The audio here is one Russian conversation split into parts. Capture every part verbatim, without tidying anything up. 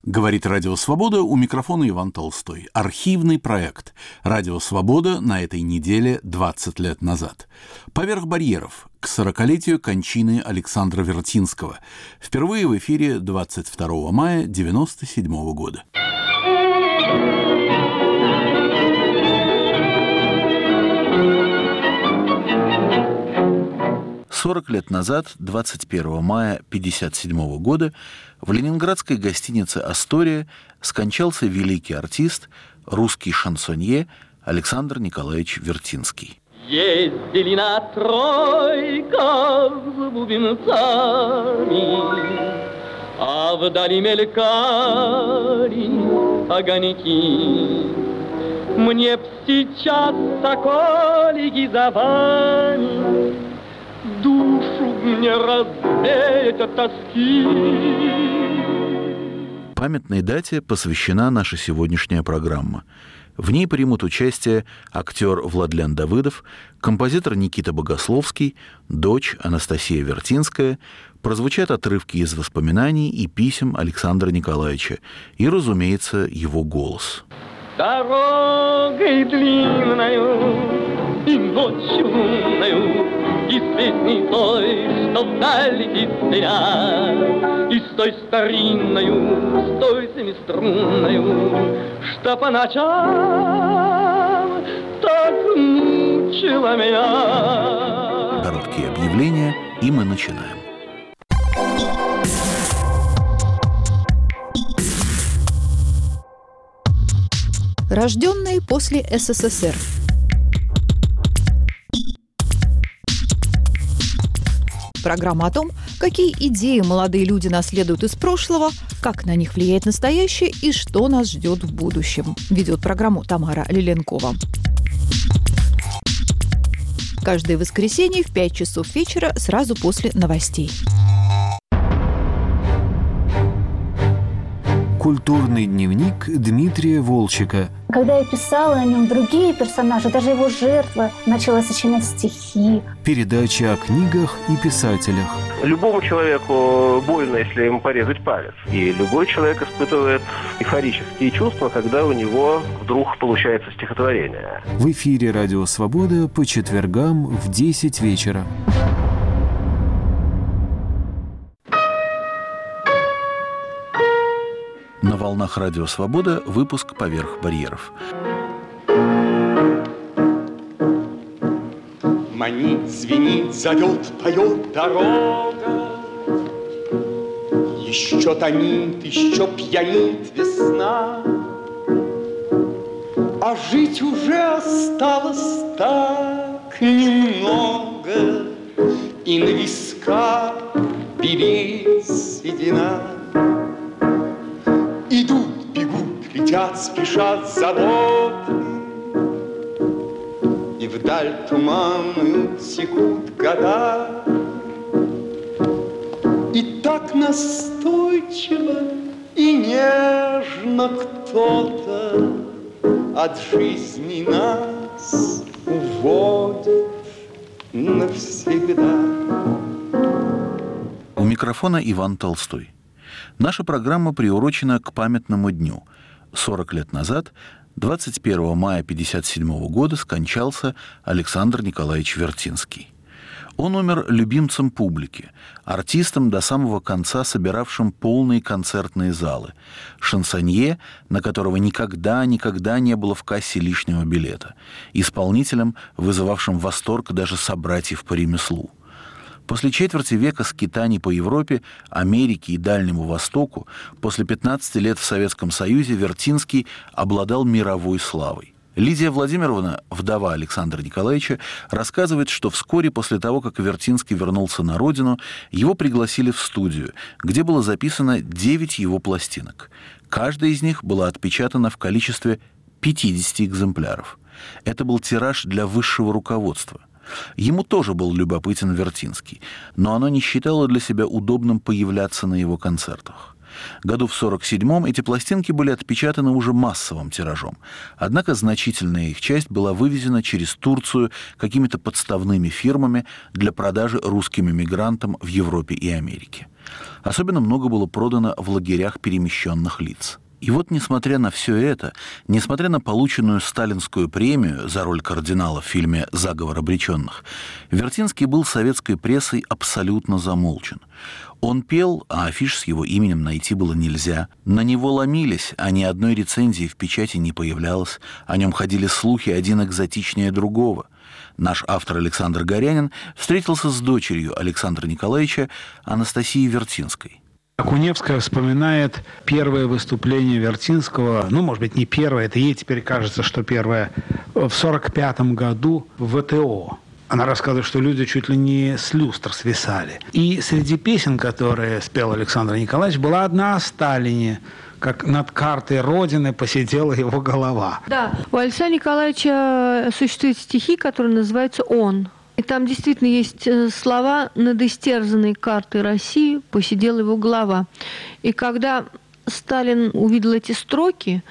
Говорит Радио Свобода, у микрофона Иван Толстой. Архивный проект «Радио Свобода» на этой неделе двадцать лет назад. «Поверх барьеров» к сорокалетию кончины Александра Вертинского. Впервые в эфире двадцать второго мая девяносто седьмого года. сорок лет назад, двадцать первого мая пятьдесят седьмого года, в ленинградской гостинице «Астория» скончался великий артист, русский шансонье Александр Николаевич Вертинский. Ездили на тройках с бубенцами, а вдали мелькали огоньки. Мне б сейчас, соколики, за вами душу мне развеять от тоски. Памятной дате посвящена наша сегодняшняя программа. В ней примут участие актер Владлен Давыдов, композитор Никита Богословский, дочь Анастасия Вертинская, прозвучат отрывки из воспоминаний и писем Александра Николаевича и, разумеется, его голос. Дорогой длинною и ночью лунною, и с песней той, что вдаль летит зря, и с той старинною, с той семиструнною, что по ночам так мучила меня. Короткие объявления, и мы начинаем. Рожденные после СССР. Программа о том, какие идеи молодые люди наследуют из прошлого, как на них влияет настоящее и что нас ждет в будущем. Ведет программу Тамара Лиленкова. Каждое воскресенье в пять часов вечера сразу после новостей. Культурный дневник Дмитрия Волчека. Когда я писала о нем, другие персонажи, даже его жертва, начала сочинять стихи. Передача о книгах и писателях. Любому человеку больно, если ему порезать палец. И любой человек испытывает эйфорические чувства, когда у него вдруг получается стихотворение. В эфире «Радио Свобода» по четвергам в десять вечера. На волнах Радио Свобода выпуск «Поверх барьеров». Манит, звенит, зовет, поет дорога. Еще томит, еще пьянит весна. А жить уже осталось так немного, и на висках белеет седина. Идут, бегут, летят, спешат заботы, и вдаль туманную текут года. И так настойчиво и нежно кто-то от жизни нас уводит навсегда. У микрофона Иван Толстой. Наша программа приурочена к памятному дню. сорок лет назад, двадцать первого мая пятьдесят седьмого года, скончался Александр Николаевич Вертинский. Он умер любимцем публики, артистом до самого конца, собиравшим полные концертные залы, шансонье, на которого никогда-никогда не было в кассе лишнего билета, исполнителем, вызывавшим восторг даже собратьев по ремеслу. После четверти века скитаний по Европе, Америке и Дальнему Востоку, после пятнадцати лет в Советском Союзе Вертинский обладал мировой славой. Лидия Владимировна, вдова Александра Николаевича, рассказывает, что вскоре после того, как Вертинский вернулся на родину, его пригласили в студию, где было записано девять его пластинок. Каждая из них была отпечатана в количестве пятидесяти экземпляров. Это был тираж для высшего руководства. Ему тоже был любопытен Вертинский, но оно не считало для себя удобным появляться на его концертах. Году в сорок седьмом эти пластинки были отпечатаны уже массовым тиражом. Однако значительная их часть была вывезена через Турцию какими-то подставными фирмами для продажи русским эмигрантам в Европе и Америке. Особенно много было продано в лагерях перемещенных лиц. И вот, несмотря на все это, несмотря на полученную сталинскую премию за роль кардинала в фильме «Заговор обреченных», Вертинский был советской прессой абсолютно замолчен. Он пел, а афиш с его именем найти было нельзя. На него ломились, а ни одной рецензии в печати не появлялось. О нем ходили слухи, один экзотичнее другого. Наш автор Александр Горянин встретился с дочерью Александра Николаевича Анастасией Вертинской. Куневская вспоминает первое выступление Вертинского, ну, может быть, не первое, это ей теперь кажется, что первое, в сорок пятом году в ВТО. Она рассказывает, что люди чуть ли не с люстр свисали. И среди песен, которые спел Александр Николаевич, была одна о Сталине, как над картой Родины посидела его голова. Да, у Александра Николаевича существуют стихи, которые называются «Он». И там действительно есть слова «над истерзанной картой России посидела его голова». И когда Сталин увидел эти строки,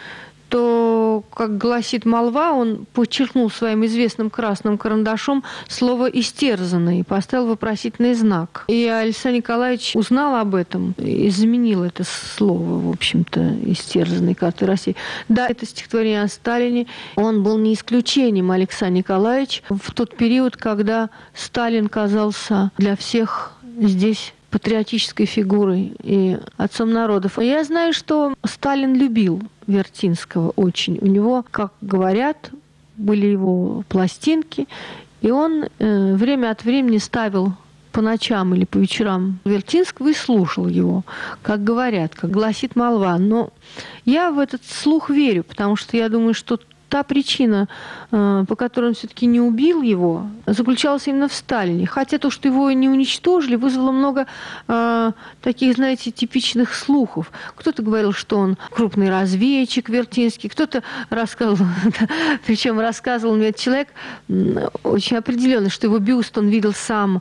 то, как гласит молва, он подчеркнул своим известным красным карандашом слово «истерзанный» и поставил вопросительный знак. И Александр Николаевич узнал об этом и заменил это слово, в общем-то, «истерзанной карты России». Да, это стихотворение о Сталине. Он был не исключением, Александр Николаевич, в тот период, когда Сталин казался для всех здесь патриотической фигурой и отцом народов. Я знаю, что Сталин любил Вертинского очень. У него, как говорят, были его пластинки, и он э, время от времени ставил по ночам или по вечерам Вертинского и слушал его, как говорят, как гласит молва. Но я в этот слух верю, потому что я думаю, что та причина, по которой он все-таки не убил его, заключалась именно в Сталине. Хотя то, что его не уничтожили, вызвало много э, таких, знаете, типичных слухов. Кто-то говорил, что он крупный разведчик Вертинский, кто-то рассказывал, причем рассказывал мне человек очень определенно, что его бюст он видел сам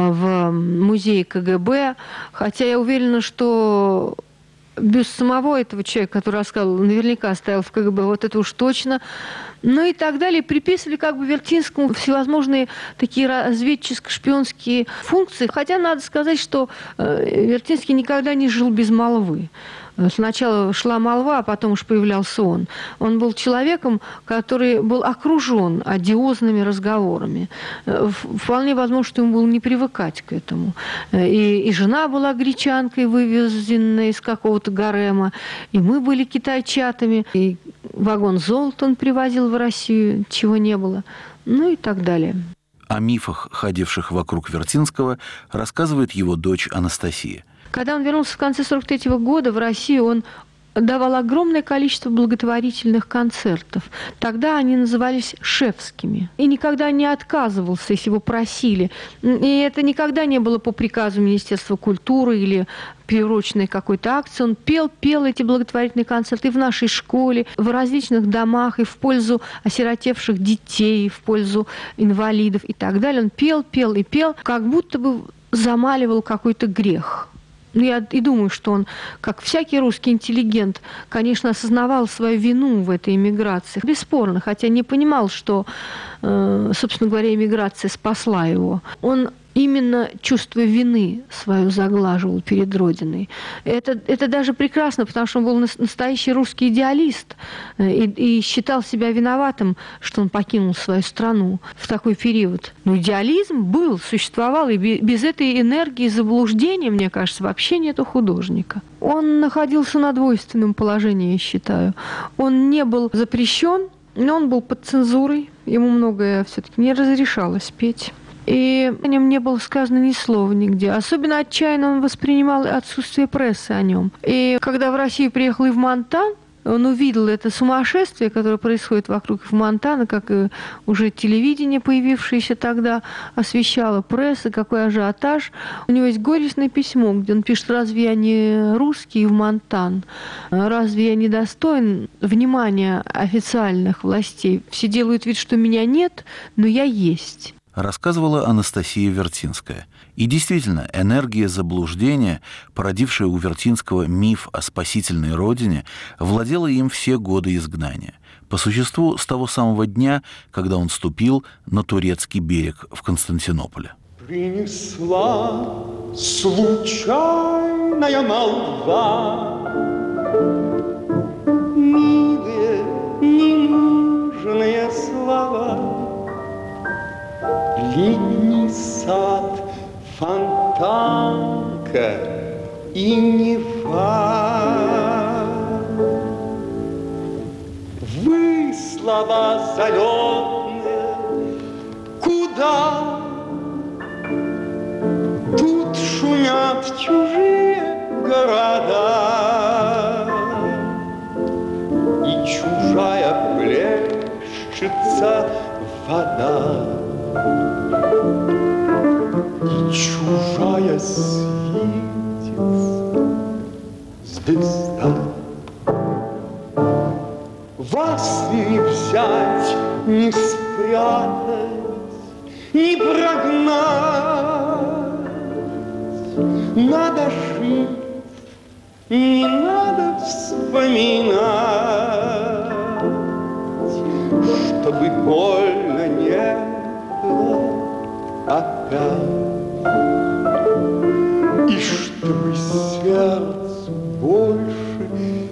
в музее КГБ. Хотя я уверена, что бюст самого этого человека, который рассказывал, наверняка стоял в КГБ, вот это уж точно. Ну и так далее. Приписывали как бы Вертинскому всевозможные такие разведческо-шпионские функции. Хотя надо сказать, что Вертинский никогда не жил без молвы. Сначала шла молва, а потом уж появлялся он. Он был человеком, который был окружен одиозными разговорами. Вполне возможно, что ему было не привыкать к этому. И, и жена была гречанкой, вывезенная из какого-то гарема, и мы были китайчатами, и вагон золота он привозил в Россию, чего не было, ну и так далее. О мифах, ходивших вокруг Вертинского, рассказывает его дочь Анастасия. Когда он вернулся в конце сорок третьего года в Россию, он давал огромное количество благотворительных концертов. Тогда они назывались шефскими. И никогда не отказывался, если его просили. И это никогда не было по приказу Министерства культуры или приуроченной какой-то акции. Он пел, пел эти благотворительные концерты и в нашей школе, в различных домах, и в пользу осиротевших детей, и в пользу инвалидов и так далее. Он пел, пел и пел, как будто бы замаливал какой-то грех. Я и думаю, что он, как всякий русский интеллигент, конечно, осознавал свою вину в этой эмиграции. Бесспорно, хотя не понимал, что, собственно говоря, эмиграция спасла его. Он именно чувство вины свое заглаживал перед Родиной. Это, это даже прекрасно, потому что он был настоящий русский идеалист и, и считал себя виноватым, что он покинул свою страну в такой период. Но идеализм был, существовал, и без этой энергии заблуждения, мне кажется, вообще нету художника. Он находился на двойственном положении, я считаю. Он не был запрещен, но он был под цензурой, ему многое все-таки не разрешалось петь. И о нем не было сказано ни слова нигде. Особенно отчаянно он воспринимал отсутствие прессы о нем. И когда в Россию приехал Ив Монтан, он увидел это сумасшествие, которое происходит вокруг Ив Монтана, как и уже телевидение, появившееся тогда, освещало пресса, какой ажиотаж. У него есть горестное письмо, где он пишет: «Разве я не русский Ив Монтан? Разве я не достоин внимания официальных властей? Все делают вид, что меня нет, но я есть». рассказывала Анастасия Вертинская. И действительно, энергия заблуждения, породившая у Вертинского миф о спасительной родине, владела им все годы изгнания. По существу, с того самого дня, когда он ступил на турецкий берег в Константинополе. Принесла случайная молва милые, ненужные слова. Летний сад, фонтанка и Нева. Вы, слова залетные, куда? Тут шумят чужие города, и чужая плещется вода, и чужая светится звезда. Вас не взять, не спрятать, не прогнать. Надо жить, не надо вспоминать, чтобы больно не было опять, и чтобы сердцу больше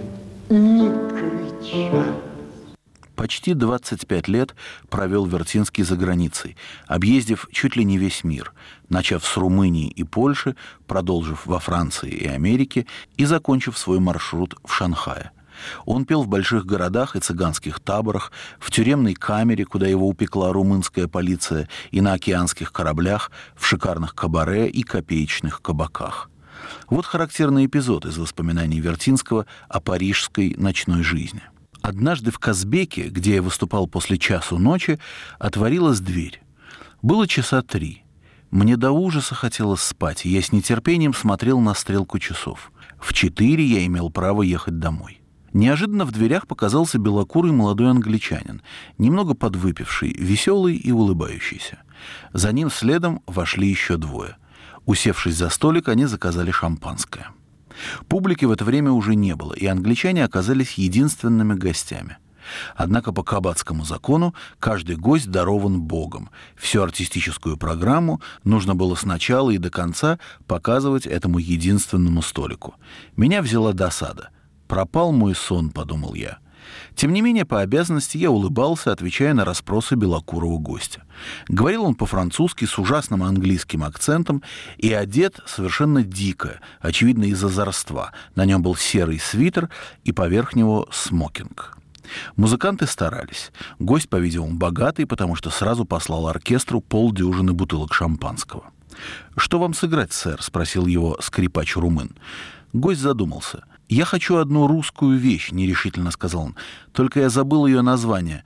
не кричать. Почти двадцать пять лет провел Вертинский за границей, объездив чуть ли не весь мир, начав с Румынии и Польши, продолжив во Франции и Америке и закончив свой маршрут в Шанхае. Он пел в больших городах и цыганских таборах, в тюремной камере, куда его упекла румынская полиция, и на океанских кораблях, в шикарных кабаре и копеечных кабаках. Вот характерный эпизод из воспоминаний Вертинского о парижской ночной жизни. Однажды в Казбеке, где я выступал после часу ночи, отворилась дверь. Было часа три. Мне до ужаса хотелось спать, и я с нетерпением смотрел на стрелку часов. В четыре я имел право ехать домой. Неожиданно в дверях показался белокурый молодой англичанин, немного подвыпивший, веселый и улыбающийся. За ним следом вошли еще двое. Усевшись за столик, они заказали шампанское. Публики в это время уже не было, и англичане оказались единственными гостями. Однако по кабацкому закону каждый гость дарован Богом. Всю артистическую программу нужно было сначала и до конца показывать этому единственному столику. Меня взяла досада. «Пропал мой сон», — подумал я. Тем не менее, по обязанности я улыбался, отвечая на расспросы белокурого гостя. Говорил он по-французски с ужасным английским акцентом и одет совершенно дико, очевидно, из-за озорства. На нем был серый свитер и поверх него смокинг. Музыканты старались. Гость, по-видимому, богатый, потому что сразу послал оркестру полдюжины бутылок шампанского. «Что вам сыграть, сэр?» — спросил его скрипач-румын. Гость задумался. «Я хочу одну русскую вещь», — нерешительно сказал он. «Только я забыл ее название.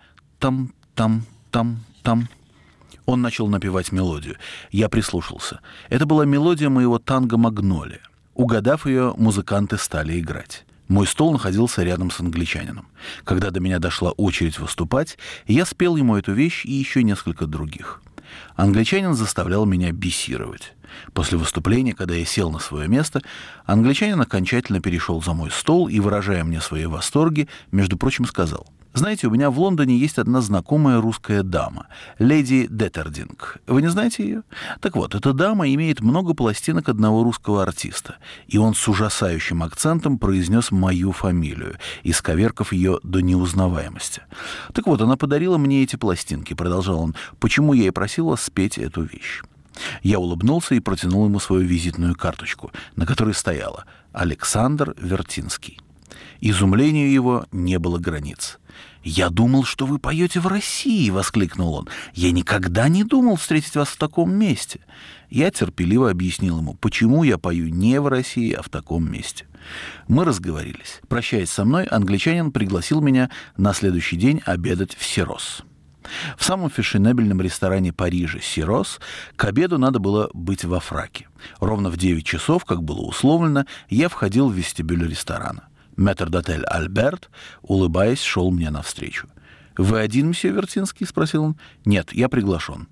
Там-там-там-там». Он начал напевать мелодию. Я прислушался. Это была мелодия моего танго «Магнолия». Угадав ее, музыканты стали играть. Мой стол находился рядом с англичанином. Когда до меня дошла очередь выступать, я спел ему эту вещь и еще несколько других. Англичанин заставлял меня бисировать. После выступления, когда я сел на свое место, англичанин окончательно перешел за мой стол и, выражая мне свои восторги, между прочим, сказал: «Знаете, у меня в Лондоне есть одна знакомая русская дама, леди Деттердинг. Вы не знаете ее? Так вот, эта дама имеет много пластинок одного русского артиста». И он с ужасающим акцентом произнес мою фамилию, исковеркав ее до неузнаваемости. «Так вот, она подарила мне эти пластинки», — продолжал он, «почему я и просил вас спеть эту вещь». Я улыбнулся и протянул ему свою визитную карточку, на которой стояло «Александр Вертинский». Изумлению его не было границ. «Я думал, что вы поете в России!» — воскликнул он. «Я никогда не думал встретить вас в таком месте!» Я терпеливо объяснил ему, почему я пою не в России, а в таком месте. Мы разговорились. Прощаясь со мной, англичанин пригласил меня на следующий день обедать в Сирос. В самом фешенебельном ресторане Парижа «Сирос» к обеду надо было быть во фраке. Ровно в девять часов, как было условлено, я входил в вестибюль ресторана. Метрдотель Альберт, улыбаясь, шел мне навстречу. «Вы один, мсье Вертинский?» — спросил он. «Нет, я приглашен».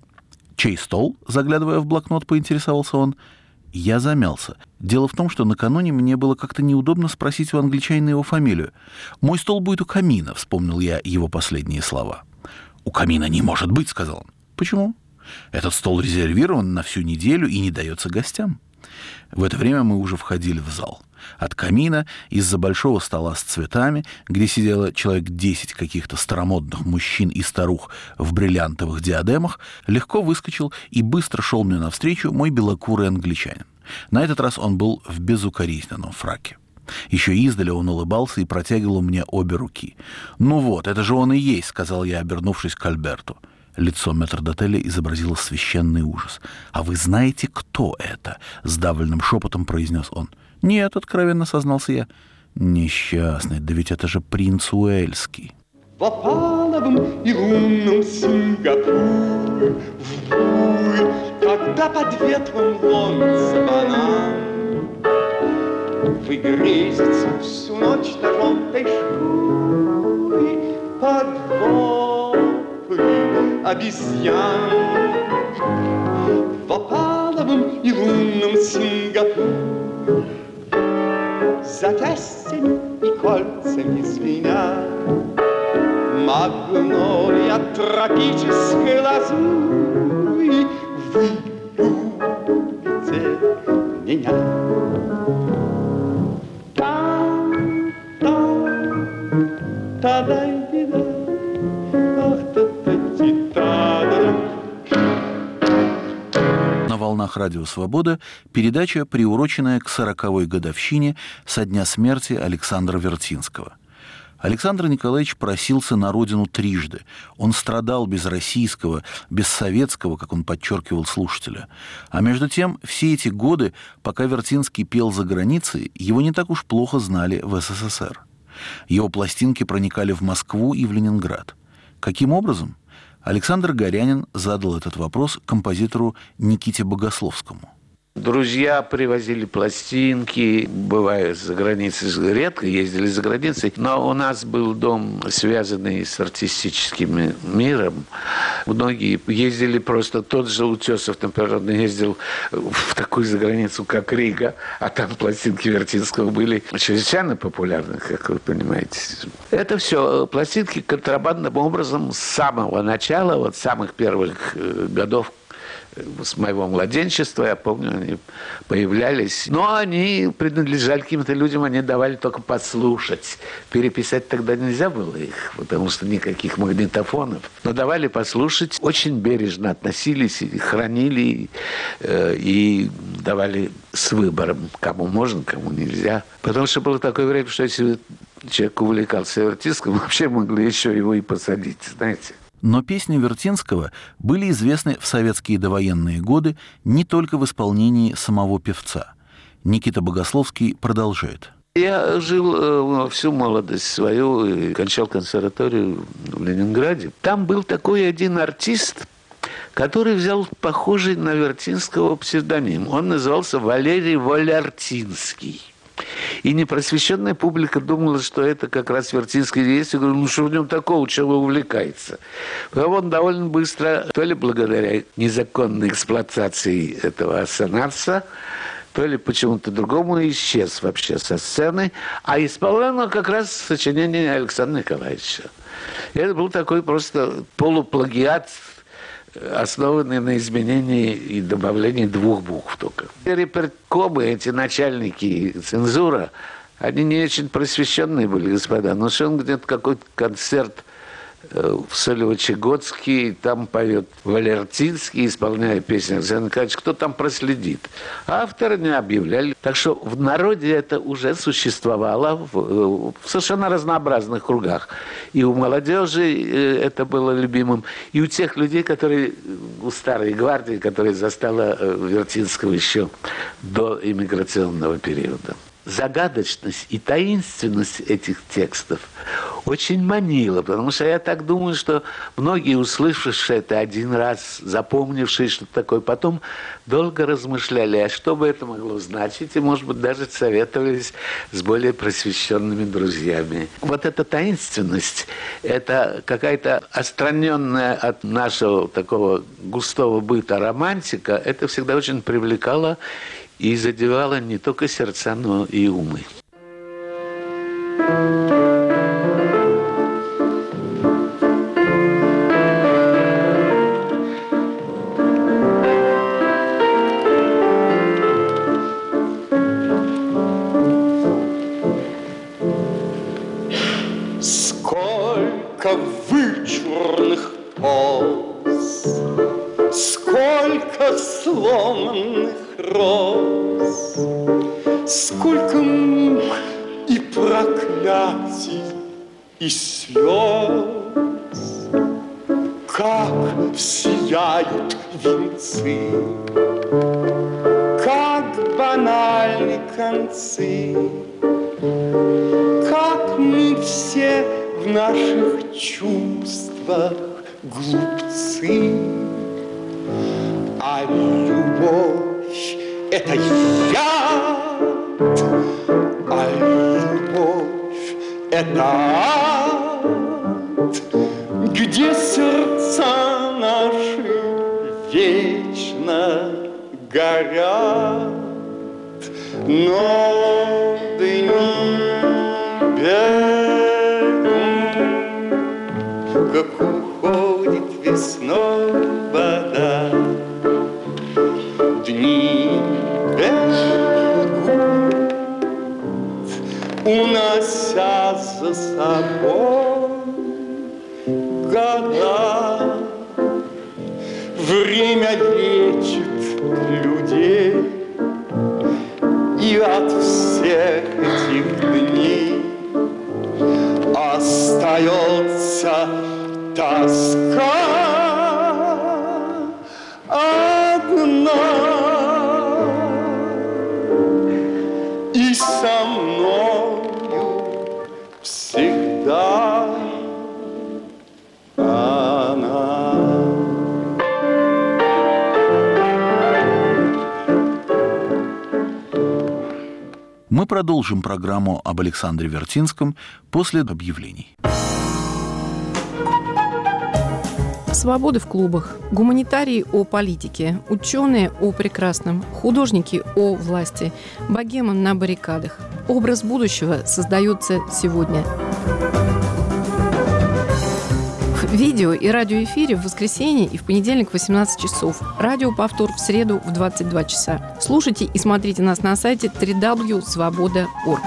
«Чей стол?» — заглядывая в блокнот, поинтересовался он. Я замялся. Дело в том, что накануне мне было как-то неудобно спросить у англичанина его фамилию. «Мой стол будет у камина», — вспомнил я его последние слова. «У камина не может быть», — сказал он. «Почему?» «Этот стол резервирован на всю неделю и не дается гостям». В это время мы уже входили в зал. От камина, из-за большого стола с цветами, где сидело человек десять каких-то старомодных мужчин и старух в бриллиантовых диадемах, легко выскочил и быстро шел мне навстречу мой белокурый англичанин. На этот раз он был в безукоризненном фраке. Еще издали он улыбался и протягивал мне обе руки. «Ну вот, это же он и есть», — сказал я, обернувшись к Альберту. Лицо метрдотеля изобразило священный ужас. «А вы знаете, кто это?» — сдавленным шепотом произнес он. «Нет», — откровенно сознался я. «Несчастный, да ведь это же принц Уэльский». В опаловом и лунном Сингапуре, в буре, когда под ветром ломится банан, вы грезите всю ночь на желтой шкуре под вопли обезьян. В опаловом и лунном Сингапуре запястьями и кольцами звенят магнолия тропической лазури, вы любите меня. Там, там, та-дай-ди-да, ах, та-та-ти-та-да-да. На волнах Радио Свобода передача, приуроченная к сороковой годовщине со дня смерти Александра Вертинского. Александр Николаевич просился на родину трижды. Он страдал без российского, без советского, как он подчеркивал слушателя. А между тем, все эти годы, пока Вертинский пел за границей, его не так уж плохо знали в СССР. Его пластинки проникали в Москву и в Ленинград. Каким образом? Александр Горянин задал этот вопрос композитору Никите Богословскому. Друзья привозили пластинки, бывая за границей, редко ездили за границей, но у нас был дом, связанный с артистическим миром. Многие ездили просто, тот же Утесов, например, он ездил в такую заграницу, как Рига, а там пластинки Вертинского были чрезвычайно популярны, как вы понимаете. Это все пластинки контрабандным образом с самого начала, вот с самых первых годов, с моего младенчества, я помню, они появлялись. Но они принадлежали каким-то людям, они давали только послушать. Переписать тогда нельзя было их, потому что никаких магнитофонов. Но давали послушать, очень бережно относились, и хранили, э, и давали с выбором, кому можно, кому нельзя. Потому что было такое время, что если человек увлекался Вертинским, вообще могли еще его и посадить, знаете. Но песни Вертинского были известны в советские довоенные годы не только в исполнении самого певца. Никита Богословский продолжает. Я жил э, всю молодость свою и кончал консерваторию в Ленинграде. Там был такой один артист, который взял похожий на Вертинского псевдоним. Он назывался Валерий Воляртинский. И непросвещенная публика думала, что это как раз Вертинский есть. Я говорю, ну что в нем такого, чего увлекается? А он довольно быстро, то ли благодаря незаконной эксплуатации этого ассонанса, то ли почему-то другому исчез вообще со сцены, а исполнял он как раз сочинение Александра Николаевича. И это был такой просто полуплагиат, основанный на изменении и добавлении двух букв только. Реперкомы, эти начальники, цензура, они не очень просвещенные были, господа. Но что он где-то какой-то концерт в Солевочегодске, там поет Валертинский, исполняя песню Александра Николаевича, кто там проследит? Авторы не объявляли. Так что в народе это уже существовало в, в совершенно разнообразных кругах. И у молодежи это было любимым, и у тех людей, которые, у старой гвардии, которая застала Вертинского еще до иммиграционного периода. загадочность и таинственность этих текстов очень манила, потому что я так думаю, что многие, услышавшие это один раз, запомнившие, что такое, потом долго размышляли, а что бы это могло значить, и, может быть, даже советовались с более просвещенными друзьями. Вот эта таинственность, это какая-то отстраненная от нашего такого густого быта романтика, это всегда очень привлекало и задевало не только сердца, но и умы. Сколько вычурных поз, сколько сломанных роз, сколько мук и проклятий и слез, как сияют венцы, как банальны концы, как мы все в наших чувствах глупцы. А любовь — это яд, а любовь — это ад, где сердца наши вечно горят. Но дни бегут, как уходит весной вода. Дни бегут, унося за собой года. Время лечит людей, и от всех этих дней остается тоска одна. И со мною всегда она. Мы продолжим программу об Александре Вертинском после объявлений. Свободы в клубах, гуманитарии о политике, ученые о прекрасном, художники о власти, богема на баррикадах. Образ будущего создается сегодня. В видео и радиоэфире в воскресенье и в понедельник в восемнадцать часов. Радиоповтор в среду в двадцать два часа. Слушайте и смотрите нас на сайте дабл ю дабл ю дабл ю точка свобода точка орг.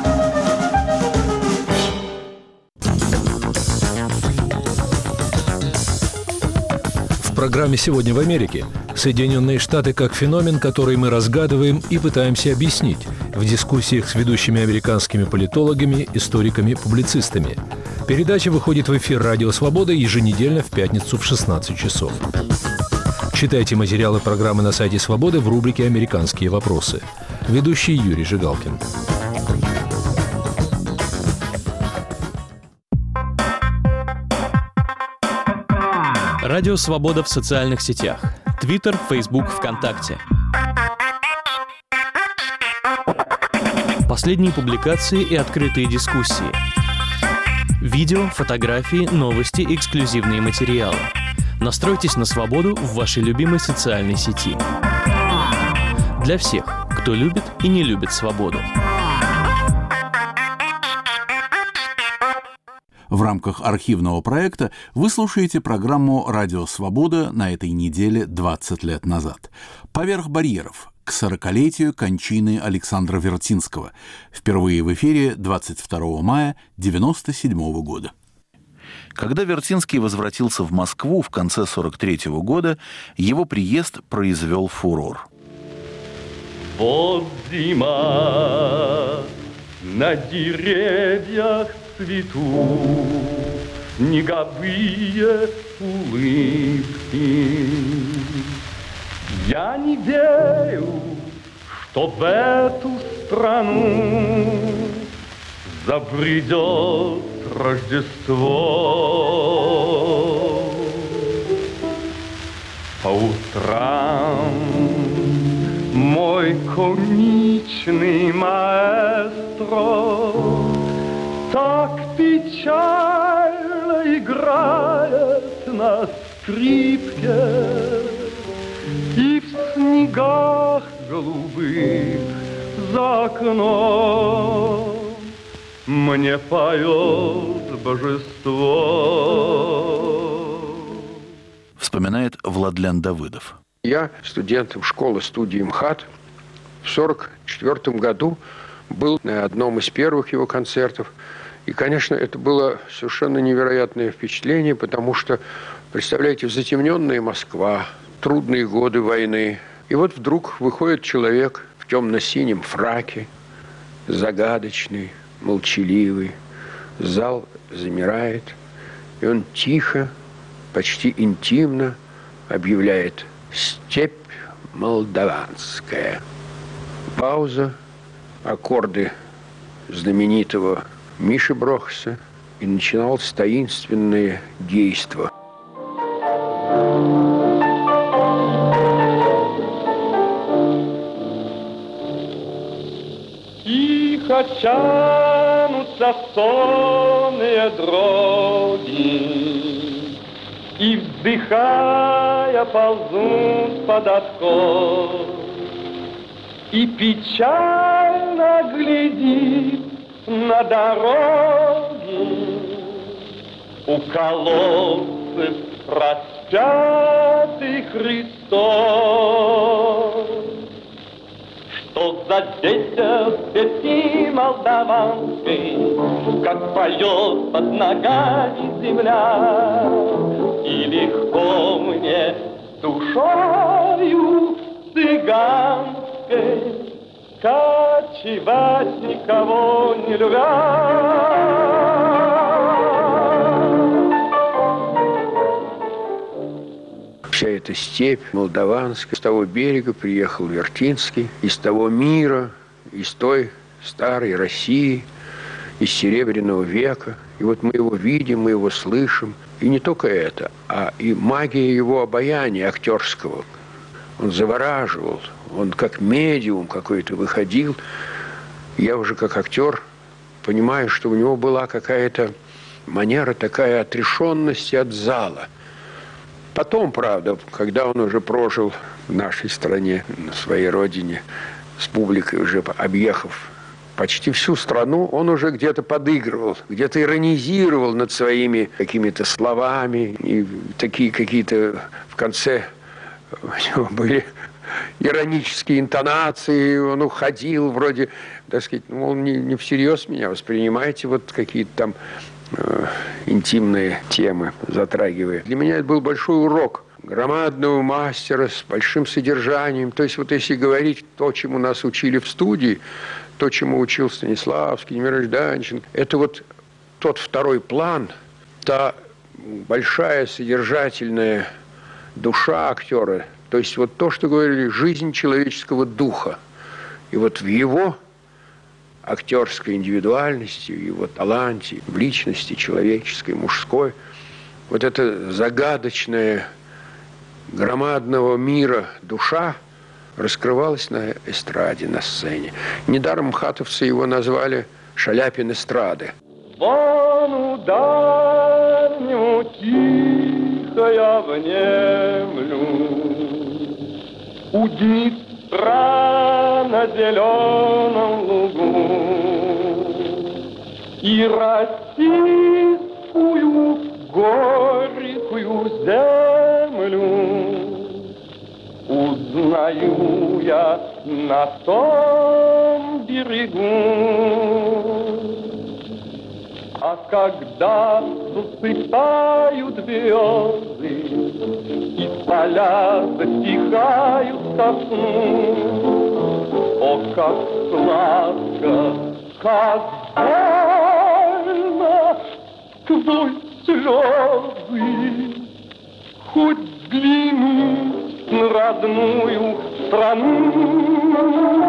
В программе «Сегодня в Америке» Соединенные Штаты как феномен, который мы разгадываем и пытаемся объяснить в дискуссиях с ведущими американскими политологами, историками, публицистами. Передача выходит в эфир «Радио Свобода» еженедельно в пятницу в шестнадцать часов. Читайте материалы программы на сайте «Свободы» в рубрике «Американские вопросы». Ведущий Юрий Жигалкин. Радио «Свобода» в социальных сетях. Твиттер, Фейсбук, ВКонтакте. Последние публикации и открытые дискуссии. Видео, фотографии, новости, эксклюзивные материалы. Настройтесь на свободу в вашей любимой социальной сети. Для всех, кто любит и не любит свободу. В рамках архивного проекта вы слушаете программу «Радио Свобода» на этой неделе двадцать лет назад. «Поверх барьеров» к сорокалетию кончины Александра Вертинского. Впервые в эфире двадцать второго мая девяносто седьмого года. Когда Вертинский возвратился в Москву в конце сорок третьего года, его приезд произвел фурор. Вот зима, на деревьях цветут снеговые улыбки. Я не верю, что в эту страну забредет Рождество. По утрам мой комичный маэстро так печально играет на скрипке, и в снегах голубых за окном мне поет божество. Вспоминает Владлен Давыдов. Я студентом школы-студии МХАТ в сорок четвёртом году был на одном из первых его концертов. И, конечно, это было совершенно невероятное впечатление, потому что, представляете, затемненная Москва, трудные годы войны. И вот вдруг выходит человек в темно-синем фраке, загадочный, молчаливый. Зал замирает, и он тихо, почти интимно объявляет: «Степь молдаванская». Пауза, аккорды знаменитого Миши Брохса, и начиналось таинственное действо. Тихо тянутся сонные дроги, и, вздыхая, ползут под откос, и печально глядит на дороге у колодцев распятый Христос. Что за ветер степи молдаванской, как поет под ногами земля, и легко мне душою цыганской кочевать, никого не любя. Вся эта степь молдаванская. С того берега приехал Вертинский, из того мира, из той старой России, из Серебряного века. И вот мы его видим, мы его слышим. И не только это, а и магия его обаяния актерского. Он завораживал, он как медиум какой-то выходил. Я уже как актер понимаю, что у него была какая-то манера такая отрешенности от зала. Потом, правда, когда он уже прожил в нашей стране, на своей родине, с публикой уже объехав почти всю страну, он уже где-то подыгрывал, где-то иронизировал над своими какими-то словами. И такие какие-то в конце у него были иронические интонации, он уходил вроде, так сказать, ну, он не, не всерьез меня воспринимаете, вот какие-то там э, интимные темы затрагивая. Для меня это был большой урок громадного мастера с большим содержанием. То есть вот если говорить то, чему нас учили в студии, то, чему учил Станиславский, Немирович Данченко, это вот тот второй план, та большая содержательная душа актера, то есть вот то, что говорили, жизнь человеческого духа. И вот в его актерской индивидуальности, в его таланте, в личности человеческой, мужской, вот эта загадочная громадного мира душа раскрывалась на эстраде, на сцене. Недаром мхатовцы его назвали Шаляпин эстрады. Звону дальнему тихо я внемлю, удит стра на зеленом лугу, и российскую горькую землю узнаю я на том берегу. А когда засыпают звезды и поля затихают ко сну, о, как сладко, как больно сквозь слезы хоть взглянуть на родную страну.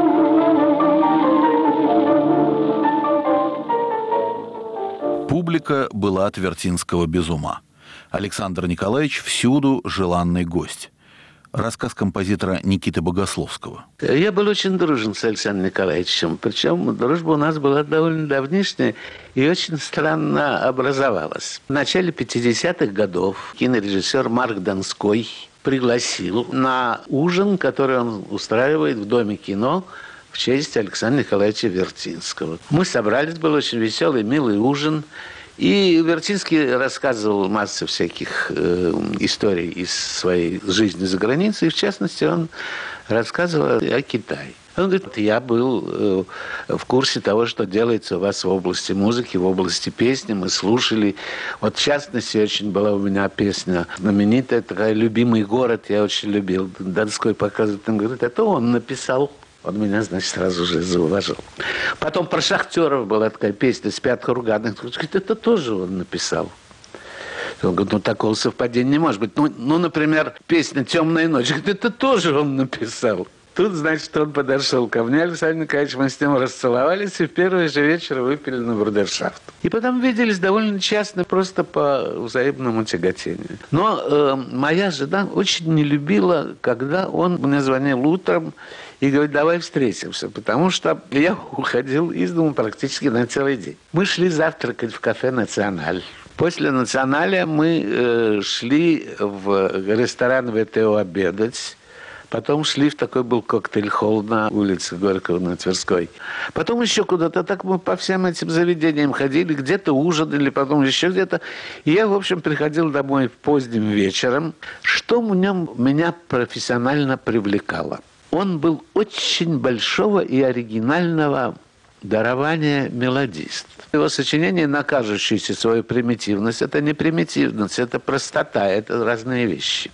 Публика была от Вертинского без ума. Александр Николаевич всюду желанный гость. Рассказ композитора Никиты Богословского. Я был очень дружен с Александром Николаевичем. Причем дружба у нас была довольно давнишняя и очень странно образовалась. В начале пятидесятых годов кинорежиссер Марк Донской пригласил на ужин, который он устраивает в Доме кино в честь Александра Николаевича Вертинского. Мы собрались, был очень веселый, милый ужин. И Вертинский рассказывал массу всяких э, историй из своей жизни за границей. И в частности, он рассказывал о Китае. Он говорит, я был э, в курсе того, что делается у вас в области музыки, в области песни. Мы слушали. Вот в частности, очень была у меня песня знаменитая, такая «Любимый город», я очень любил. Донской показывает, он говорит, это он написал. Он меня, значит, сразу же зауважил. Потом про шахтеров была такая песня «Спят курганы». Говорит, это тоже он написал. Он говорит, ну, такого совпадения не может быть. Ну, ну например, песня «Темная ночь». Говорит, это тоже он написал. Тут, значит, он подошел ко мне, Александр Николаевич, мы с ним расцеловались, и в первый же вечер выпили на брудершафт. И потом виделись довольно часто, просто по взаимному тяготению. Но э, моя жена очень не любила, когда он мне звонил утром и говорит, давай встретимся, потому что я уходил из дома практически на целый день. Мы шли завтракать в кафе «Националь». После «Националя» мы э, шли в ресторан ВТО обедать. Потом шли в такой был коктейль-холл на улице Горького, на Тверской. Потом еще куда-то. Так мы по всем этим заведениям ходили. Где-то ужинали, потом еще где-то. И я, в общем, приходил домой поздним вечером. Что в нем меня профессионально привлекало? Он был очень большого и оригинального дарования мелодист. Его сочинение, на кажущуюся свою примитивность, это не примитивность, это простота, это разные вещи.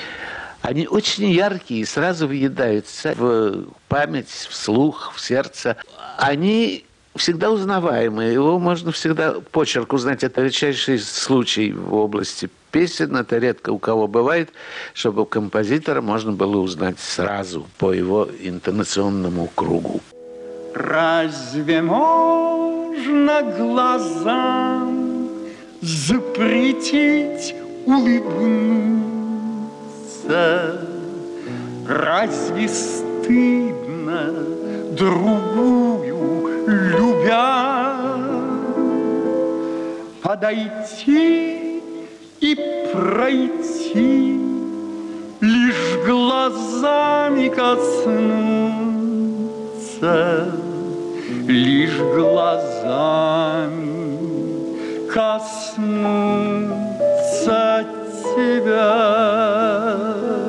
Они очень яркие и сразу въедаются в память, в слух, в сердце. Они всегда узнаваемые. Его можно всегда почерк узнать. Это редчайший случай в области песен. Это редко у кого бывает, чтобы композитора можно было узнать сразу по его интонационному кругу. Разве можно глазам запретить улыбнуться? Разве стыдно другую любя подойти и пройти, лишь глазами коснуться, лишь глазами коснуться тебя?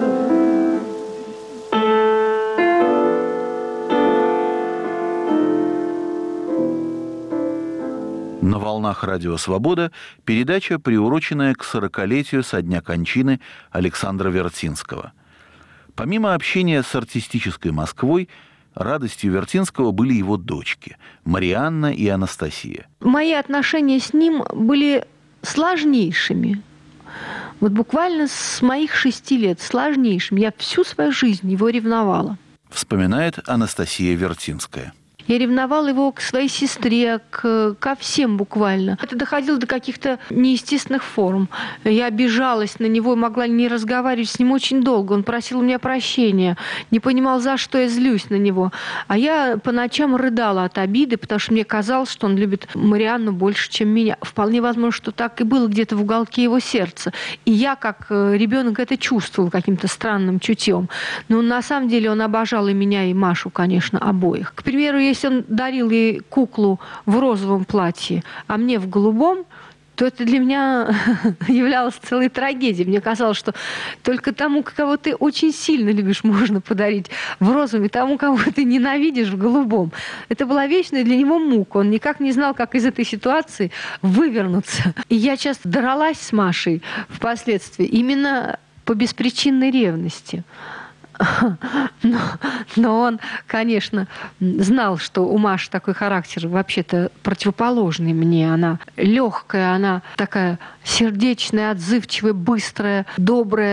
На волнах Радио Свобода передача, приуроченная к сорокалетию со дня кончины Александра Вертинского. Помимо общения с артистической Москвой, радостью Вертинского были его дочки Марианна и Анастасия. Мои отношения с ним были сложнейшими. Вот буквально с моих шести лет сложнейшими. Я всю свою жизнь его ревновала. Вспоминает Анастасия Вертинская. Я ревновала его к своей сестре, к, ко всем буквально. Это доходило до каких-то неестественных форм. Я обижалась на него, могла не разговаривать с ним очень долго. Он просил у меня прощения, не понимал, за что я злюсь на него. А я по ночам рыдала от обиды, потому что мне казалось, что он любит Марианну больше, чем меня. Вполне возможно, что так и было где-то в уголке его сердца. И я, как ребенок, это чувствовала каким-то странным чутьем. Но на самом деле он обожал и меня, и Машу, конечно, обоих. К примеру, я если он дарил ей куклу в розовом платье, а мне в голубом, то это для меня являлось целой трагедией. Мне казалось, что только тому, кого ты очень сильно любишь, можно подарить в розовом, и тому, кого ты ненавидишь, в голубом. Это была вечная для него мука. Он никак не знал, как из этой ситуации вывернуться. И я часто дралась с Машей впоследствии именно по беспричинной ревности. Но, но он, конечно, знал, что у Маши такой характер вообще-то противоположный мне. Она легкая, она такая сердечная, отзывчивая, быстрая, добрая.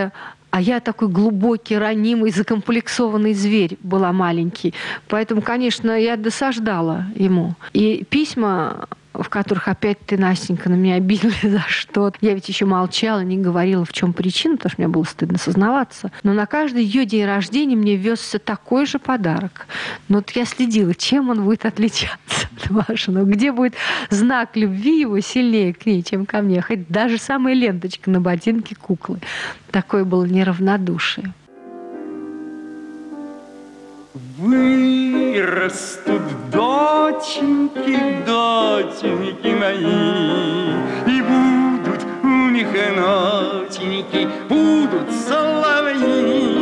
А я такой глубокий, ранимый, закомплексованный зверь была маленький. Поэтому, конечно, я досаждала ему. И письма, в которых опять ты, Настенька, на меня обидели за что-то. Я ведь еще молчала, не говорила, в чем причина, потому что мне было стыдно сознаваться. Но на каждый ее день рождения мне везся такой же подарок. Но вот я следила, чем он будет отличаться от вашего. Где будет знак любви его сильнее к ней, чем ко мне. Хоть даже самая ленточка на ботинке куклы. Такое было неравнодушие. Вырастут доченьки, доченьки мои, и будут у них ноченьки, будут соловьи.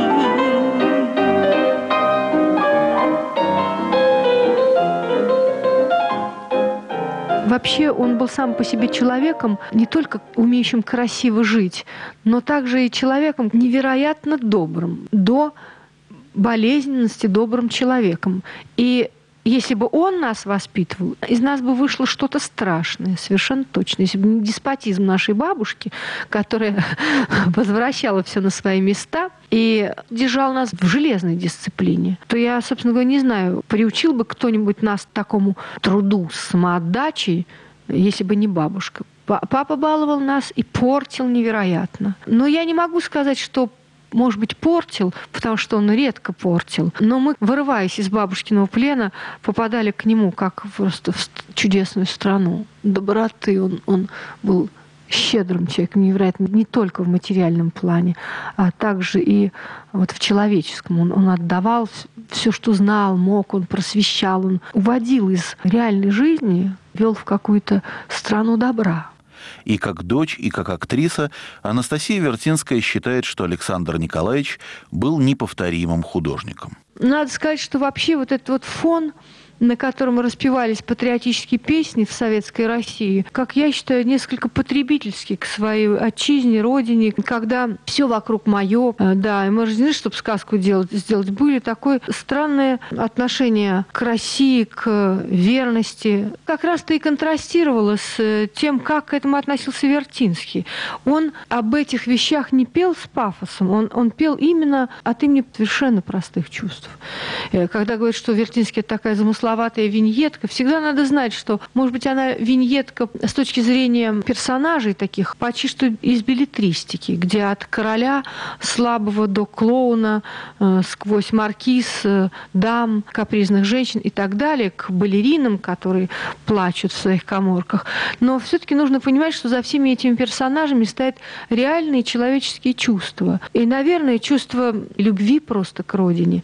Вообще он был сам по себе человеком, не только умеющим красиво жить, но также и человеком невероятно добрым, до болезненности добрым человеком. И если бы он нас воспитывал, из нас бы вышло что-то страшное, совершенно точно. Если бы не деспотизм нашей бабушки, которая возвращала все на свои места и держала нас в железной дисциплине, то я, собственно говоря, не знаю, приучил бы кто-нибудь нас к такому труду с самоотдачей, если бы не бабушка. Папа баловал нас и портил невероятно. Но я не могу сказать, что может быть, портил, потому что он редко портил. Но мы, вырываясь из бабушкиного плена, попадали к нему как просто в чудесную страну доброты. Он, он был щедрым человеком, невероятно, не только в материальном плане, а также и вот в человеческом. Он, он отдавал все, что знал, мог, он просвещал, он уводил из реальной жизни, вел в какую-то страну добра. И как дочь, и как актриса Анастасия Вертинская считает, что Александр Николаевич был неповторимым художником. Надо сказать, что вообще вот этот вот фон, на котором распевались патриотические песни в советской России, как я считаю, несколько потребительский к своей отчизне, родине, когда все вокруг мое, да, и мы рождены, чтобы сказку делать, сделать, были такое странное отношение к России, к верности. Как раз-то и контрастировало с тем, как к этому относился Вертинский. Он об этих вещах не пел с пафосом, он, он пел именно от имени совершенно простых чувств. Когда говорят, что Вертинский – это такая замысловая виньетка, всегда надо знать, что, может быть, она виньетка с точки зрения персонажей таких, почти что из беллетристики, где от короля слабого до клоуна, э, сквозь маркиз, э, дам, капризных женщин и так далее, к балеринам, которые плачут в своих каморках. Но все-таки нужно понимать, что за всеми этими персонажами стоят реальные человеческие чувства. И, наверное, чувство любви просто к родине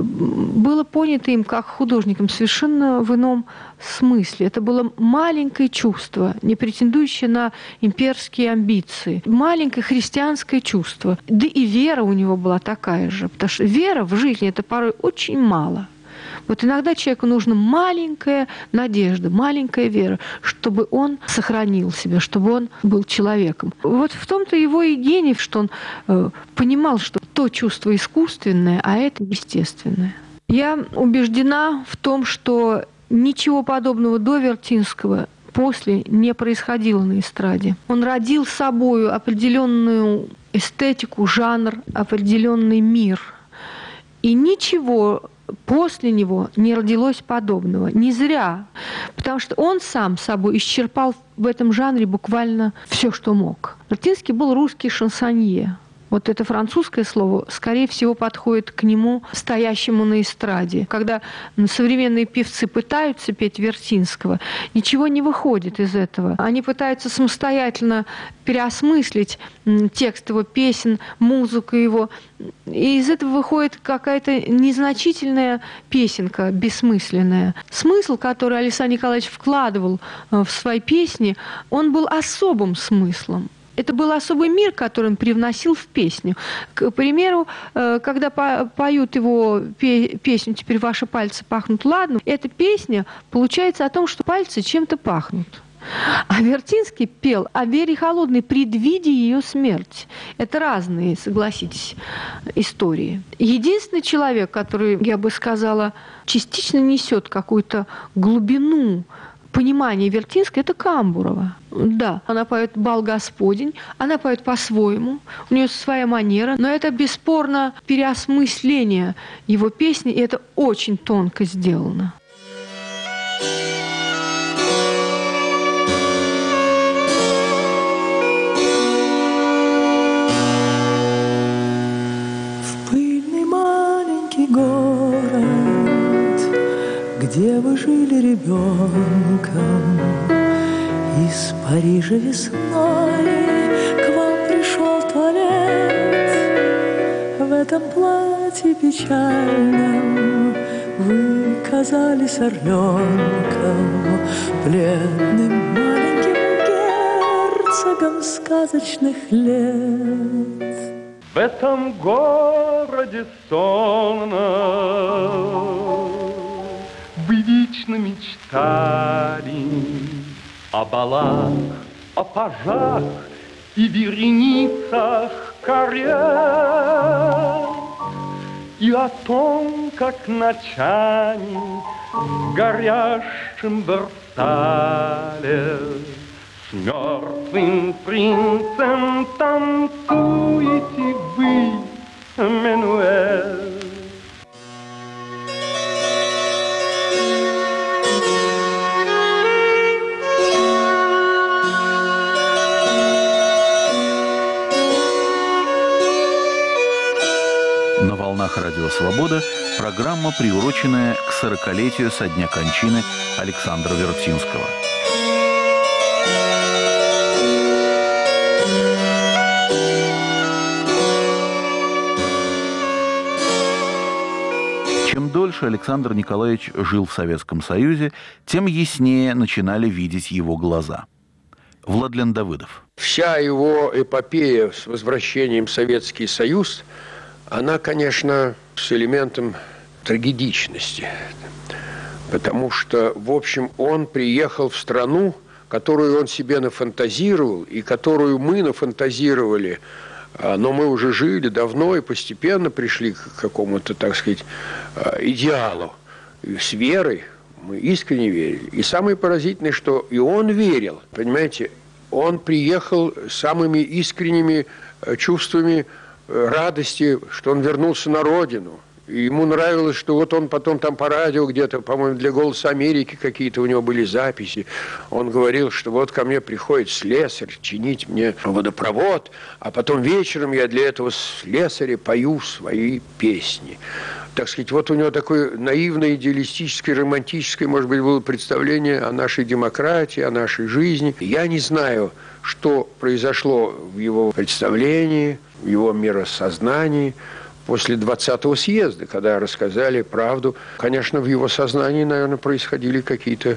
было понято им как художником совершенно в ином смысле. Это было маленькое чувство, не претендующее на имперские амбиции. Маленькое христианское чувство. Да и вера у него была такая же. Потому что вера в жизни – это порой очень мало. Вот иногда человеку нужна маленькая надежда, маленькая вера, чтобы он сохранил себя, чтобы он был человеком. Вот в том-то его и гений, что он э, понимал, что то чувство искусственное, а это естественное. Я убеждена в том, что ничего подобного до Вертинского после не происходило на эстраде. Он родил собою определенную эстетику, жанр, определенный мир. И ничего после него не родилось подобного. Не зря. Потому что он сам собой исчерпал в этом жанре буквально все, что мог. Вертинский был русский шансонье. Вот это французское слово, скорее всего, подходит к нему, стоящему на эстраде. Когда современные певцы пытаются петь Вертинского, ничего не выходит из этого. Они пытаются самостоятельно переосмыслить текст его песен, музыку его. И из этого выходит какая-то незначительная песенка, бессмысленная. Смысл, который Александр Николаевич вкладывал в свои песни, он был особым смыслом. Это был особый мир, который он привносил в песню. К примеру, когда поют его песню «Теперь ваши пальцы пахнут ладно», эта песня получается о том, что пальцы чем-то пахнут. А Вертинский пел о Вере Холодной, предвидя ее смерть. Это разные, согласитесь, истории. Единственный человек, который, я бы сказала, частично несет какую-то глубину понимании Вертинской это Камбурова. Да, она поет «Бал Господень», она поет по-своему, у нее своя манера, но это бесспорно переосмысление его песни, и это очень тонко сделано. В пыльный маленький город, где вы жили ребенком, из Парижа весной к вам пришел туалет. В этом платье печальном вы казались орленком, бледным маленьким герцогом сказочных лет. В этом городе сонно вы вечно мечтали о балах, о пажах и вереницах карет, и о том, как ночами в горящем Версале с мертвым принцем танцуете вы, Эммануэль. На волнах Радио Свобода программа, приуроченная к сорокалетию со дня кончины Александра Вертинского. Чем дольше Александр Николаевич жил в Советском Союзе, тем яснее начинали видеть его глаза. Владлен Давыдов. Вся его эпопея с возвращением в Советский Союз, она, конечно, с элементом трагедичности. Потому что, в общем, он приехал в страну, которую он себе нафантазировал, и которую мы нафантазировали, но мы уже жили давно и постепенно пришли к какому-то, так сказать, идеалу. И с верой мы искренне верили. И самое поразительное, что и он верил, понимаете, он приехал с самыми искренними чувствами радости, что он вернулся на родину. И ему нравилось, что вот он потом там по радио где-то, по-моему, для «Голоса Америки» какие-то у него были записи. Он говорил, что вот ко мне приходит слесарь чинить мне водопровод, а потом вечером я для этого слесаря пою свои песни. Так сказать, вот у него такое наивное, идеалистическое, романтическое, может быть, было представление о нашей демократии, о нашей жизни. Я не знаю, что произошло в его представлении, в его миросознании после двадцатого съезда, когда рассказали правду. Конечно, в его сознании, наверное, происходили какие-то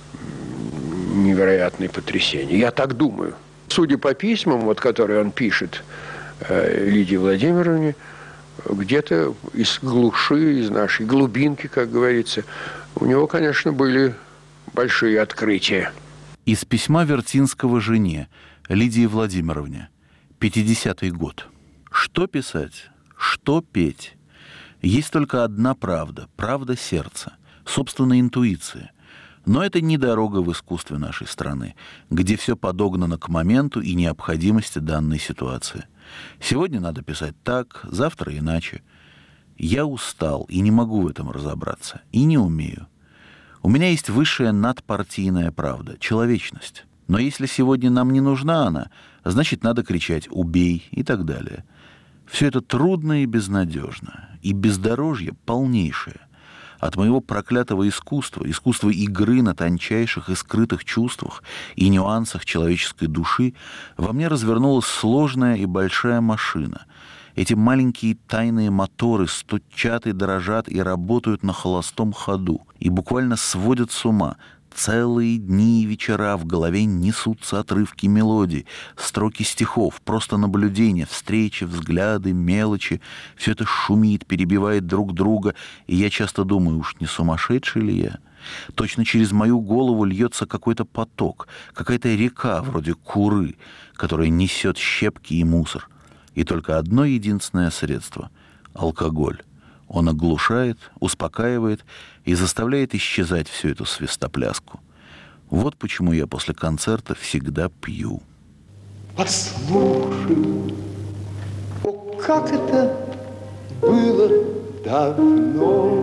невероятные потрясения. Я так думаю. Судя по письмам, вот, которые он пишет э, Лидии Владимировне, где-то из глуши, из нашей глубинки, как говорится, у него, конечно, были большие открытия. Из письма Вертинского жене Лидии Владимировне, пятидесятый год. Что писать? Что петь? Есть только одна правда, правда сердца, собственной интуиции. Но это не дорога в искусстве нашей страны, где все подогнано к моменту и необходимости данной ситуации. Сегодня надо писать так, завтра иначе. Я устал и не могу в этом разобраться, и не умею. У меня есть высшая надпартийная правда, человечность. Но если сегодня нам не нужна она, значит, надо кричать «убей» и так далее. Все это трудно и безнадежно, и бездорожье полнейшее. От моего проклятого искусства, искусства игры на тончайших и скрытых чувствах и нюансах человеческой души, во мне развернулась сложная и большая машина. Эти маленькие тайные моторы стучат и дрожат и работают на холостом ходу, и буквально сводят с ума. Целые дни и вечера в голове несутся отрывки мелодий, строки стихов, просто наблюдения, встречи, взгляды, мелочи. Все это шумит, перебивает друг друга, и я часто думаю, уж не сумасшедший ли я? Точно через мою голову льется какой-то поток, какая-то река вроде Куры, которая несет щепки и мусор. И только одно единственное средство — алкоголь. Он оглушает, успокаивает и заставляет исчезать всю эту свистопляску. Вот почему я после концерта всегда пью. Послушай, о, как это было давно,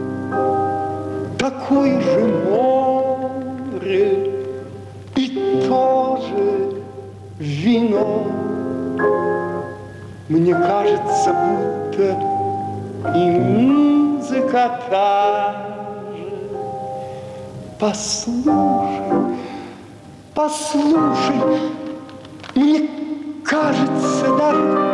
такое же море и тоже вино. Мне кажется, будто и музыка та же. Послушай, послушай, мне кажется, даже...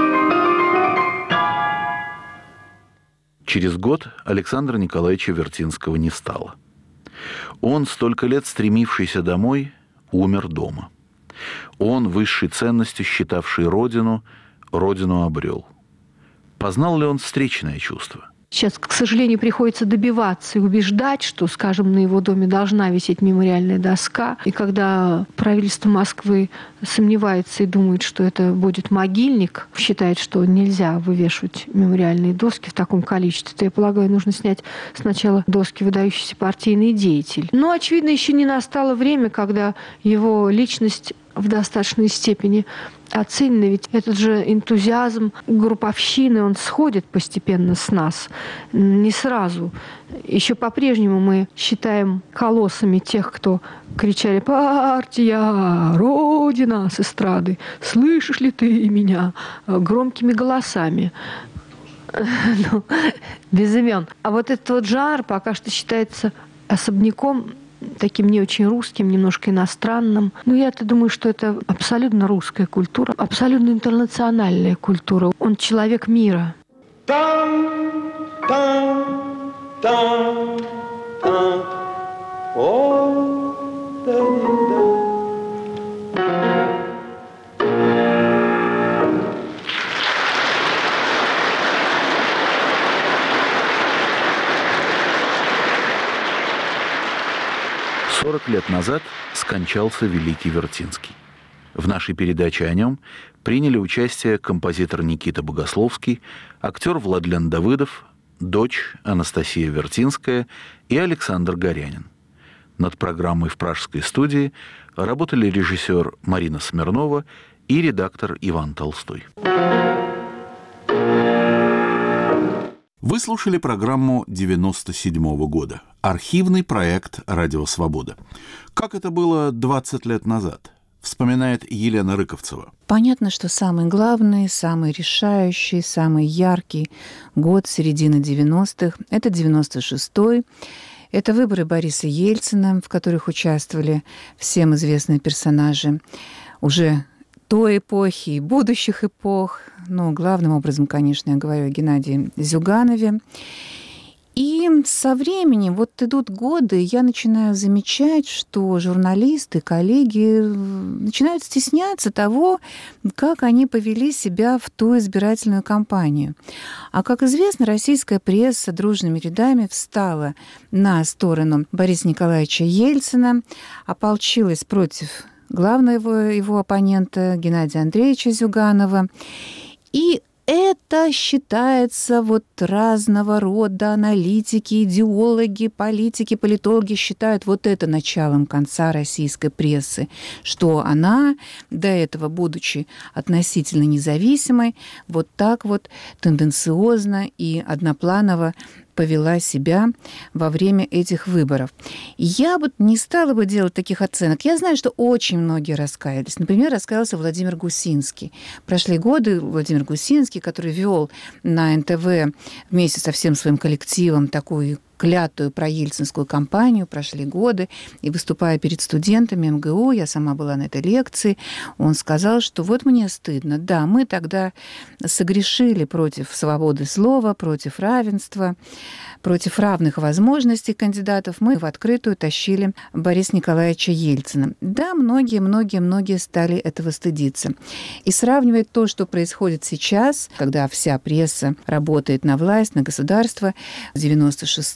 Через год Александра Николаевича Вертинского не стало. Он, столько лет стремившийся домой, умер дома. Он, высшей ценностью считавший родину, родину обрел. Познал ли он встречное чувство? Сейчас, к сожалению, приходится добиваться и убеждать, что, скажем, на его доме должна висеть мемориальная доска. И когда правительство Москвы сомневается и думает, что это будет могильник, считает, что нельзя вывешивать мемориальные доски в таком количестве, то, я полагаю, нужно снять сначала доски «Выдающийся партийный деятель». Но, очевидно, еще не настало время, когда его личность в достаточной степени оценена, ведь этот же энтузиазм групповщины, он сходит постепенно с нас, не сразу. Еще по-прежнему мы считаем колоссами тех, кто кричали «Партия! Родина!» с эстрады, «Слышишь ли ты меня?» громкими голосами. Ну, без имен. А вот этот вот жанр пока что считается особняком, таким не очень русским, немножко иностранным. Но я-то думаю, что это абсолютно русская культура, абсолютно интернациональная культура. Он человек мира. Там, там, там, там, о, да, да. сорок лет назад скончался великий Вертинский. В нашей передаче о нем приняли участие композитор Никита Богословский, актер Владлен Давыдов, дочь Анастасия Вертинская и Александр Горянин. Над программой в пражской студии работали режиссер Марина Смирнова и редактор Иван Толстой. Вы слушали программу девяносто седьмого года. Архивный проект «Радио Свобода». Как это было двадцать лет назад, вспоминает Елена Рыковцева. Понятно, что самый главный, самый решающий, самый яркий год середины девяностых – это девяносто шестой. Это выборы Бориса Ельцина, в которых участвовали всем известные персонажи уже той эпохи и будущих эпох. Но главным образом, конечно, я говорю о Геннадии Зюганове. И со временем, вот идут годы, я начинаю замечать, что журналисты, коллеги начинают стесняться того, как они повели себя в ту избирательную кампанию. А, как известно, российская пресса дружными рядами встала на сторону Бориса Николаевича Ельцина, ополчилась против главного его оппонента Геннадия Андреевича Зюганова. И это считается, вот разного рода аналитики, идеологи, политики, политологи считают вот это началом конца российской прессы, что она, до этого, будучи относительно независимой, вот так вот тенденциозно и однопланово повела себя во время этих выборов. Я бы не стала бы делать таких оценок. Я знаю, что очень многие раскаялись. Например, раскаялся Владимир Гусинский. Прошли годы, Владимир Гусинский, который вел на эн тэ вэ вместе со всем своим коллективом такую клятую проельцинскую кампанию, прошли годы, и, выступая перед студентами эм гэ у, я сама была на этой лекции, он сказал, что вот мне стыдно. Да, мы тогда согрешили против свободы слова, против равенства, против равных возможностей кандидатов. Мы в открытую тащили Бориса Николаевича Ельцина. Да, многие, многие, многие стали этого стыдиться. И сравнивать то, что происходит сейчас, когда вся пресса работает на власть, на государство, девяносто шестым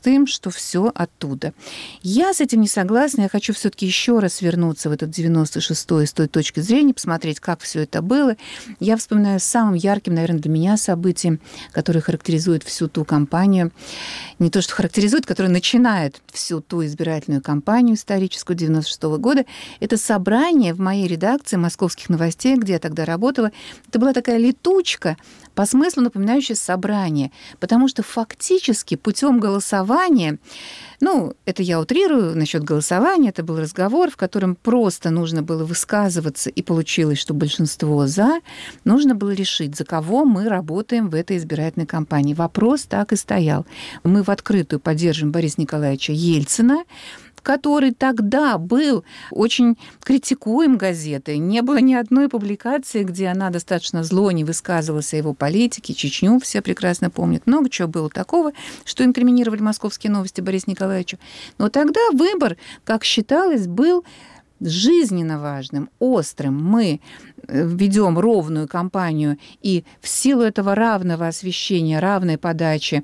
простым, что все оттуда. Я с этим не согласна. Я хочу все-таки еще раз вернуться в этот девяносто шестой с той точки зрения, посмотреть, как все это было. Я вспоминаю самым ярким, наверное, для меня событием, которое характеризует всю ту кампанию. Не то, что характеризует, которое начинает всю ту избирательную кампанию историческую девяносто шестого года. Это собрание в моей редакции «Московских новостей», где я тогда работала. Это была такая летучка, по смыслу напоминающая собрание, потому что фактически путем голосования, ну, это я утрирую насчет голосования, это был разговор, в котором просто нужно было высказываться, и получилось, что большинство «за», нужно было решить, за кого мы работаем в этой избирательной кампании. Вопрос так и стоял. Мы в открытую поддерживаем Бориса Николаевича Ельцина, который тогда был очень критикуем газетой. Не было ни одной публикации, где она достаточно зло не высказывалась о его политике. Чечню все прекрасно помнят. Много чего было такого, что инкриминировали «Московские новости» Борису Николаевичу. Но тогда выбор, как считалось, был жизненно важным, острым. Мы ведем ровную кампанию, и в силу этого равного освещения, равной подачи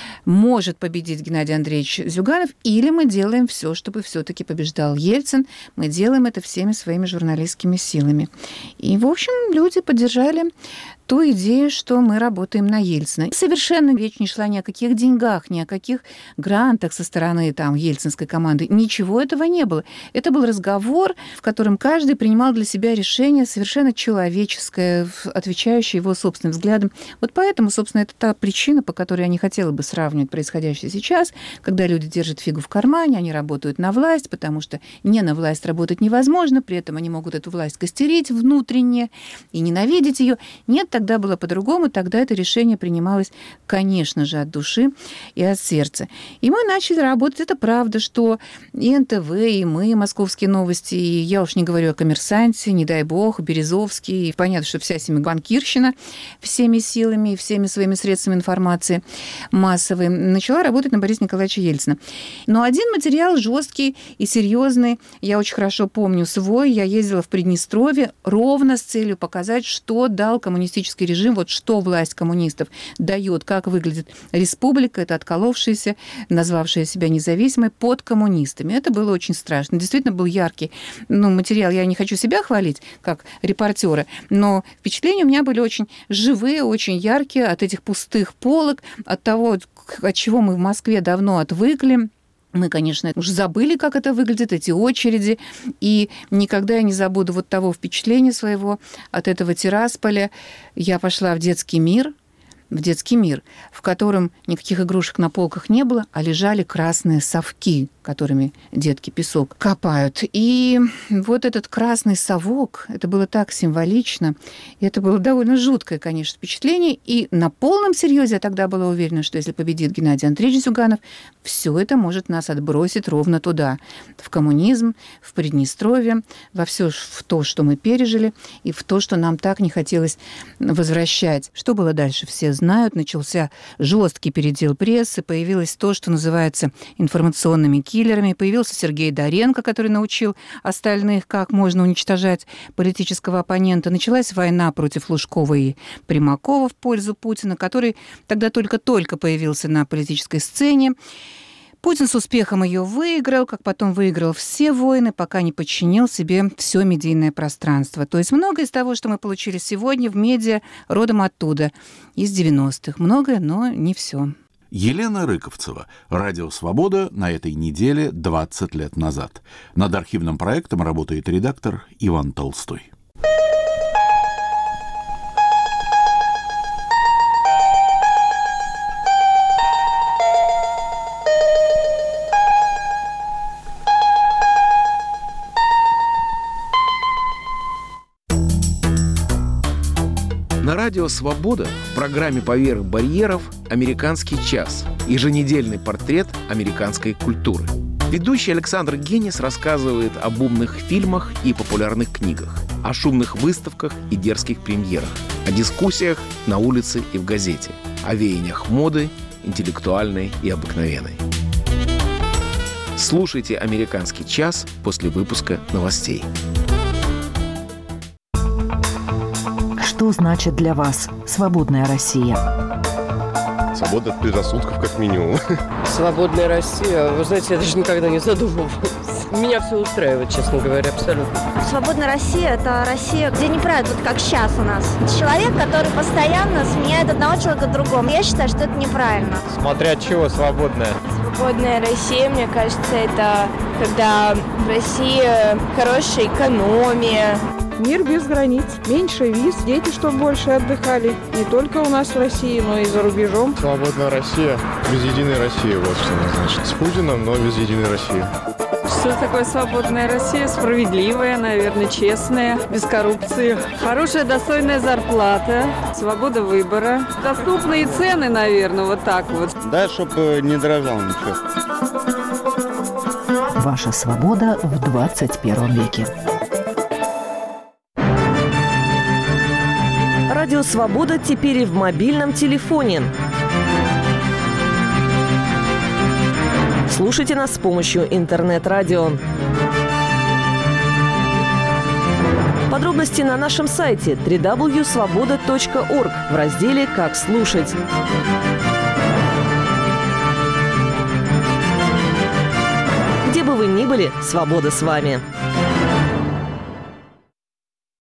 может победить Геннадий Андреевич Зюганов, или мы делаем все, чтобы все-таки побеждал Ельцин. Мы делаем это всеми своими журналистскими силами. И, в общем, люди поддержали ту идею, что мы работаем на Ельцина. Совершенно речь не шла ни о каких деньгах, ни о каких грантах со стороны там, ельцинской команды. Ничего этого не было. Это был разговор, в котором каждый принимал для себя решение совершенно человеческое, отвечающее его собственным взглядам. Вот поэтому, собственно, это та причина, по которой я не хотела бы сравнивать происходящее сейчас, когда люди держат фигу в кармане, они работают на власть, потому что не на власть работать невозможно, при этом они могут эту власть костерить внутренне и ненавидеть ее. Нет, тогда было по-другому, тогда это решение принималось, конечно же, от души и от сердца. И мы начали работать. Это правда, что и эн тэ вэ, и мы, «Московские новости», и я уж не говорю о «Коммерсанте», не дай бог, Березовский, и понятно, что вся семибанкирщина всеми силами и всеми своими средствами информации массовой начала работать на Бориса Николаевича Ельцина. Но один материал жесткий и серьезный, я очень хорошо помню свой, я ездила в Приднестровье ровно с целью показать, что дал коммунистический режим, вот что власть коммунистов дает, как выглядит республика, это отколовшаяся, назвавшая себя независимой, под коммунистами. Это было очень страшно. Действительно был яркий ну, материал. Я не хочу себя хвалить, как репортера, но впечатления у меня были очень живые, очень яркие от этих пустых полок, от того, от чего мы в Москве давно отвыкли. Мы, конечно, уже забыли, как это выглядит, эти очереди, и никогда я не забуду вот того впечатления своего от этого Тирасполя. Я пошла в детский мир, в детский мир, в котором никаких игрушек на полках не было, а лежали красные совки, которыми детки песок копают. И вот этот красный совок, это было так символично, и это было довольно жуткое, конечно, впечатление. И на полном серьезе я тогда была уверена, что если победит Геннадий Андреевич Зюганов, все это может нас отбросить ровно туда, в коммунизм, в Приднестровье, во все в то, что мы пережили, и в то, что нам так не хотелось возвращать. Что было дальше, все знают. Начался жесткий передел прессы, появилось то, что называется информационными киллерами. Появился Сергей Доренко, который научил остальных, как можно уничтожать политического оппонента. Началась война против Лужкова и Примакова в пользу Путина, который тогда только-только появился на политической сцене. Путин с успехом ее выиграл, как потом выиграл все войны, пока не подчинил себе все медийное пространство. То есть многое из того, что мы получили сегодня в медиа, родом оттуда, из девяностых. Многое, но не все. Елена Рыковцева. Радио «Свобода» на этой неделе двадцать лет назад. Над архивным проектом работает редактор Иван Толстой. На радио «Свобода» в программе «Поверх барьеров» «Американский час» – еженедельный портрет американской культуры. Ведущий Александр Генис рассказывает об умных фильмах и популярных книгах, о шумных выставках и дерзких премьерах, о дискуссиях на улице и в газете, о веяниях моды, интеллектуальной и обыкновенной. Слушайте «Американский час» после выпуска новостей. Что значит для вас «Свободная Россия»? Свобода от предрассудков, как минимум. Свободная Россия. Вы знаете, я даже никогда не задумывалась. Меня все устраивает, честно говоря, абсолютно. Свободная Россия – это Россия, где не правят, вот как сейчас у нас. Человек, который постоянно сменяет одного человека другому. Я считаю, что это неправильно. Смотря от чего свободная? Свободная Россия, мне кажется, это когда в России хорошая экономия. Мир без границ, меньше виз, дети, чтобы больше отдыхали. Не только у нас в России, но и за рубежом. Свободная Россия без единой России, вот что она значит. С Путиным, но без единой России. Что такое свободная Россия? Справедливая, наверное, честная, без коррупции. Хорошая, достойная зарплата, свобода выбора. Доступные цены, наверное, вот так вот. Да, чтобы не дорожало ничего. Ваша свобода в двадцать первом веке. Радио «Свобода» теперь и в мобильном телефоне. Слушайте нас с помощью интернет-радио. Подробности на нашем сайте дабл ю дабл ю дабл ю точка свобода точка орг в разделе «Как слушать». Где бы вы ни были, свобода с вами.